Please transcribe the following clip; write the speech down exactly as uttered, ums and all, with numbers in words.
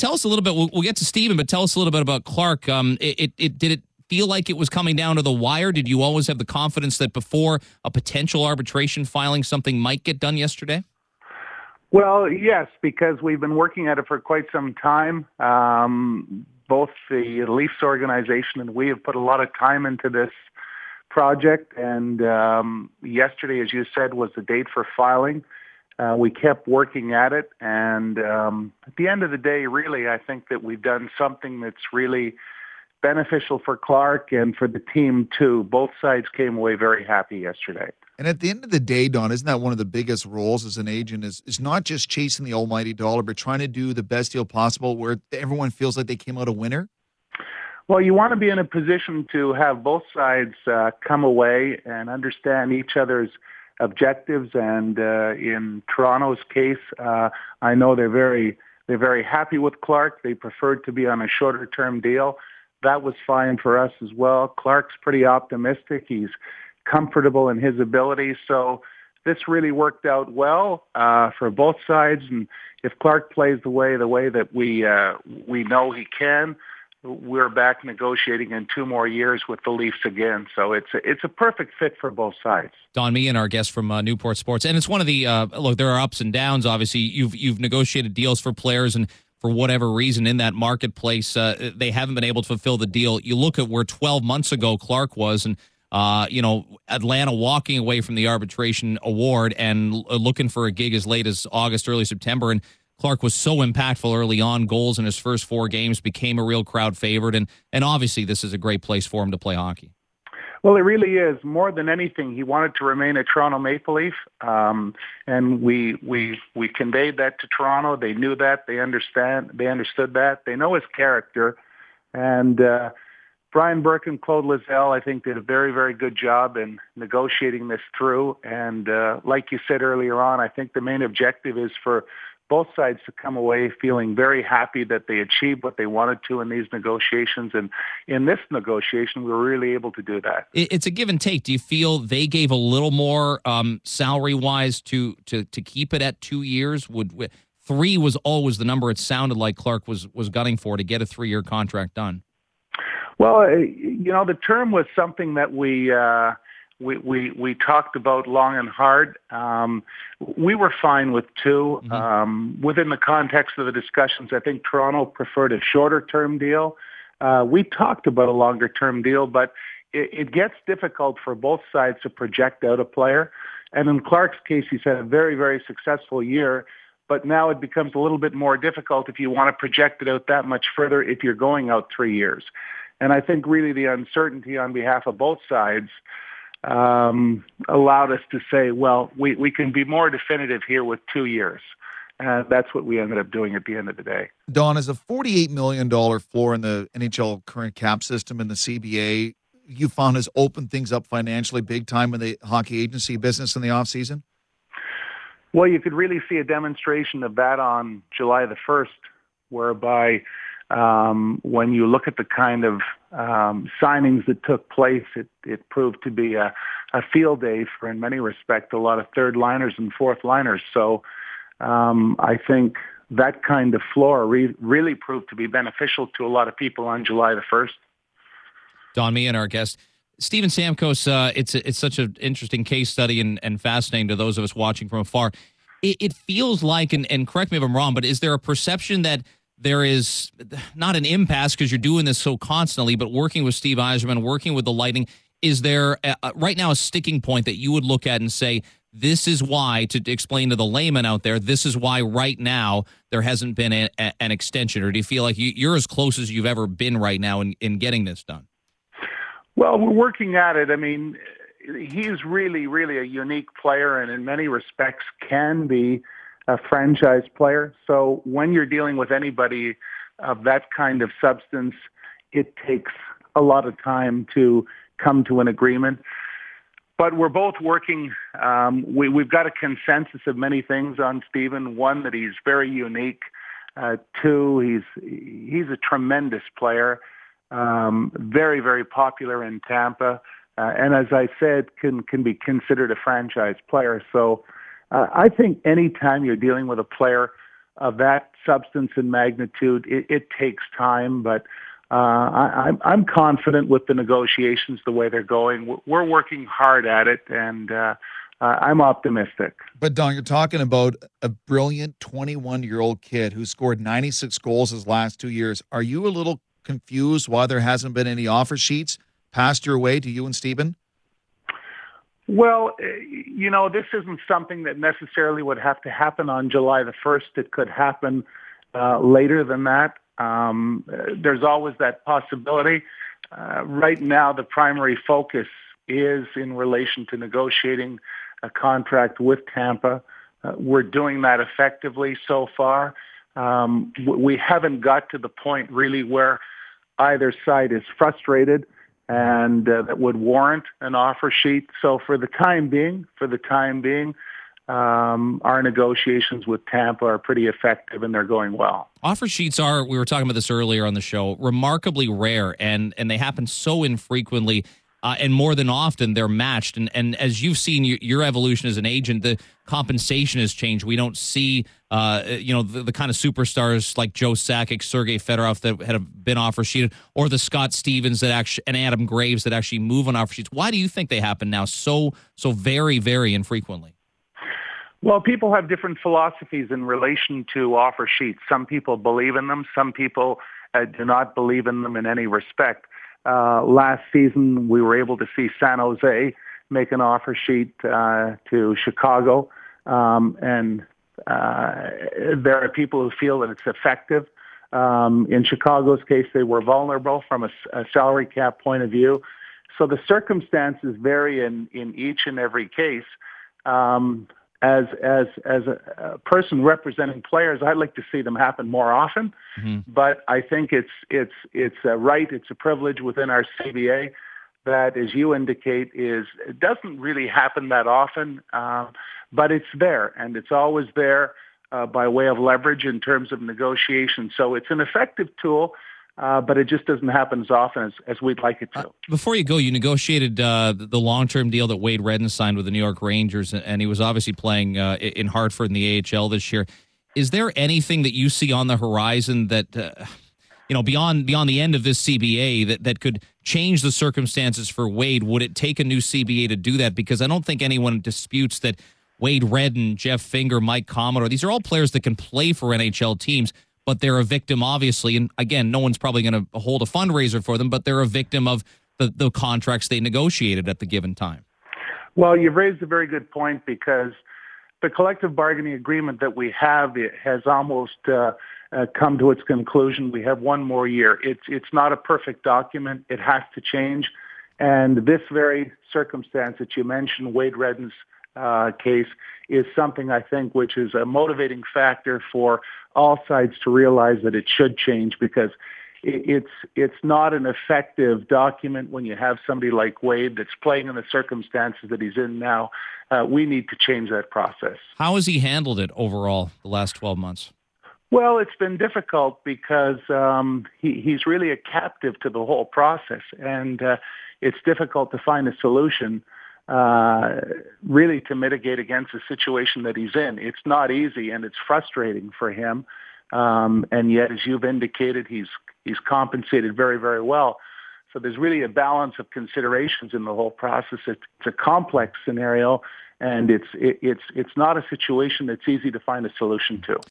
tell us a little bit. We'll, we'll get to Steven, but tell us a little bit about Clark. Um, it, it, it did it feel like it was coming down to the wire? Did you always have the confidence that before a potential arbitration filing, something might get done yesterday? Well, yes, because we've been working at it for quite some time. Um, both the Leafs organization and we have put a lot of time into this project. And um, yesterday, as you said, was the date for filing. Uh, we kept working at it. And um, at the end of the day, really, I think that we've done something that's really beneficial for Clark and for the team, too. Both sides came away very happy yesterday. And at the end of the day, Don, isn't that one of the biggest roles as an agent is, is not just chasing the almighty dollar, but trying to do the best deal possible where everyone feels like they came out a winner? Well, you want to be in a position to have both sides uh, come away and understand each other's objectives. And uh, in Toronto's case, uh, I know they're very they're very happy with Clark. They preferred to be on a shorter-term deal. That was fine for us as well. Clark's pretty optimistic. He's comfortable in his ability. So this really worked out well uh, for both sides. And if Clark plays the way the way that we uh, we know he can, we're back negotiating in two more years with the Leafs again. So it's a, it's a perfect fit for both sides. Don Meehan, our guest from uh, Newport Sports, and it's one of the uh, look. There are ups and downs. Obviously, you've you've negotiated deals for players, and for whatever reason in that marketplace, uh, they haven't been able to fulfill the deal. You look at where twelve months ago Clark was, and uh, you know Atlanta walking away from the arbitration award and l- looking for a gig as late as August, early September, and Clark was so impactful early on. Goals in his first four games, became a real crowd favorite, and and obviously this is a great place for him to play hockey. Well, it really is. More than anything, he wanted to remain a Toronto Maple Leaf, um, and we we we conveyed that to Toronto. They knew that. They understand. They understood that. They know his character, and uh, Brian Burke and Claude Lizelle, I think, did a very, very good job in negotiating this through. And uh, like you said earlier on, I think the main objective is for both sides to come away feeling very happy that they achieved what they wanted to in these negotiations. And in this negotiation, we were really able to do that. It's a give and take. Do you feel they gave a little more um, salary-wise to, to to keep it at two years? Would three was always the number it sounded like Clark was, was gunning for to get a three-year contract done? Well, you know, the term was something that we... Uh, We, we we talked about long and hard. Um, we were fine with two. Mm-hmm. Um, within the context of the discussions, I think Toronto preferred a shorter-term deal. Uh, we talked about a longer-term deal, but it, it gets difficult for both sides to project out a player. And in Clark's case, he's had a very, very successful year, but now it becomes a little bit more difficult if you want to project it out that much further if you're going out three years. And I think really the uncertainty on behalf of both sides um, allowed us to say, well, we, we can be more definitive here with two years. And that's what we ended up doing at the end of the day. Don, is a forty-eight million dollars floor in the N H L current cap system in the C B A, you found has opened things up financially big time in the hockey agency business in the offseason? Well, you could really see a demonstration of that on July the first, whereby Um, when you look at the kind of um, signings that took place, it, it proved to be a, a field day for, in many respects, a lot of third liners and fourth liners. So um, I think that kind of floor re- really proved to be beneficial to a lot of people on July the first. Don Meehan, our guest. Steven Stamkos, uh, it's it's such an interesting case study and, and fascinating to those of us watching from afar. It, it feels like, and, and correct me if I'm wrong, but is there a perception that there is not an impasse because you're doing this so constantly, but working with Steve Yzerman, working with the Lightning, is there a, a, right now a sticking point that you would look at and say, this is why, to explain to the layman out there, this is why right now there hasn't been a, a, an extension? Or do you feel like you, you're as close as you've ever been right now in, in getting this done? Well, we're working at it. I mean, he's really, really a unique player and in many respects can be a franchise player. So when you're dealing with anybody of that kind of substance, it takes a lot of time to come to an agreement. But we're both working. Um, we, we've got a consensus of many things on Steven. One, that he's very unique. Uh, two, he's he's a tremendous player, um, very, very popular in Tampa. Uh, and as I said, can can be considered a franchise player. So Uh, I think any time you're dealing with a player of that substance and magnitude, it, it takes time, but uh, I, I'm, I'm confident with the negotiations the way they're going. We're working hard at it, and uh, uh, I'm optimistic. But, Don, you're talking about a brilliant twenty-one-year-old kid who scored ninety-six goals his last two years. Are you a little confused why there hasn't been any offer sheets passed your way to you and Stephen? Well, you know, this isn't something that necessarily would have to happen on July the first. It could happen uh, later than that. Um, there's always that possibility. Uh, right now, the primary focus is in relation to negotiating a contract with Tampa. Uh, we're doing that effectively so far. Um, we haven't got to the point really where either side is frustrated and uh, that would warrant an offer sheet. So for the time being, for the time being, um, our negotiations with Tampa are pretty effective and they're going well. Offer sheets are, we were talking about this earlier on the show, remarkably rare, and and they happen so infrequently. Uh, and more than often, they're matched. And and as you've seen your, your evolution as an agent, the compensation has changed. We don't see, uh, you know, the, the kind of superstars like Joe Sakic, Sergei Fedorov that had been offer sheeted, or the Scott Stevens that actually and Adam Graves that actually move on offer sheets. Why do you think they happen now so so very very infrequently? Well, people have different philosophies in relation to offer sheets. Some people believe in them. Some people uh, do not believe in them in any respect. Uh, last season, we were able to see San Jose make an offer sheet uh, to Chicago, um, and uh, there are people who feel that it's effective. Um, in Chicago's case, they were vulnerable from a, a salary cap point of view. So the circumstances vary in, in each and every case. Um, As as as a, a person representing players, I'd like to see them happen more often. Mm-hmm. But I think it's it's it's a right, it's a privilege within our C B A that, as you indicate, is it doesn't really happen that often, uh, but it's there, and it's always there uh, by way of leverage in terms of negotiation. So it's an effective tool. Uh, but it just doesn't happen as often as, as we'd like it to. Uh, before you go, you negotiated uh, the long-term deal that Wade Redden signed with the New York Rangers, and he was obviously playing uh, in Hartford in the A H L this year. Is there anything that you see on the horizon that, uh, you know, beyond beyond the end of this C B A that, that could change the circumstances for Wade? Would it take a new C B A to do that? Because I don't think anyone disputes that Wade Redden, Jeff Finger, Mike Commodore, these are all players that can play for N H L teams, but they're a victim, obviously, and again, no one's probably going to hold a fundraiser for them, but they're a victim of the, the contracts they negotiated at the given time. Well, you've raised a very good point, because the collective bargaining agreement that we have, it has almost uh, uh, come to its conclusion. We have one more year. It's it's not a perfect document. It has to change. And this very circumstance that you mentioned, Wade Redden's uh, case, is something I think which is a motivating factor for all sides to realize that it should change, because it's it's not an effective document when you have somebody like Wade that's playing in the circumstances that he's in now. Uh, we need to change that process. How has he handled it overall the last twelve months? Well, it's been difficult because um, he, he's really a captive to the whole process, and uh, it's difficult to find a solution uh, really to mitigate against the situation that he's in. It's not easy, and it's frustrating for him. Um, and yet, as you've indicated, he's he's compensated very, very well. So there's really a balance of considerations in the whole process. It's, it's a complex scenario, and it's it, it's it's not a situation that's easy to find a solution to.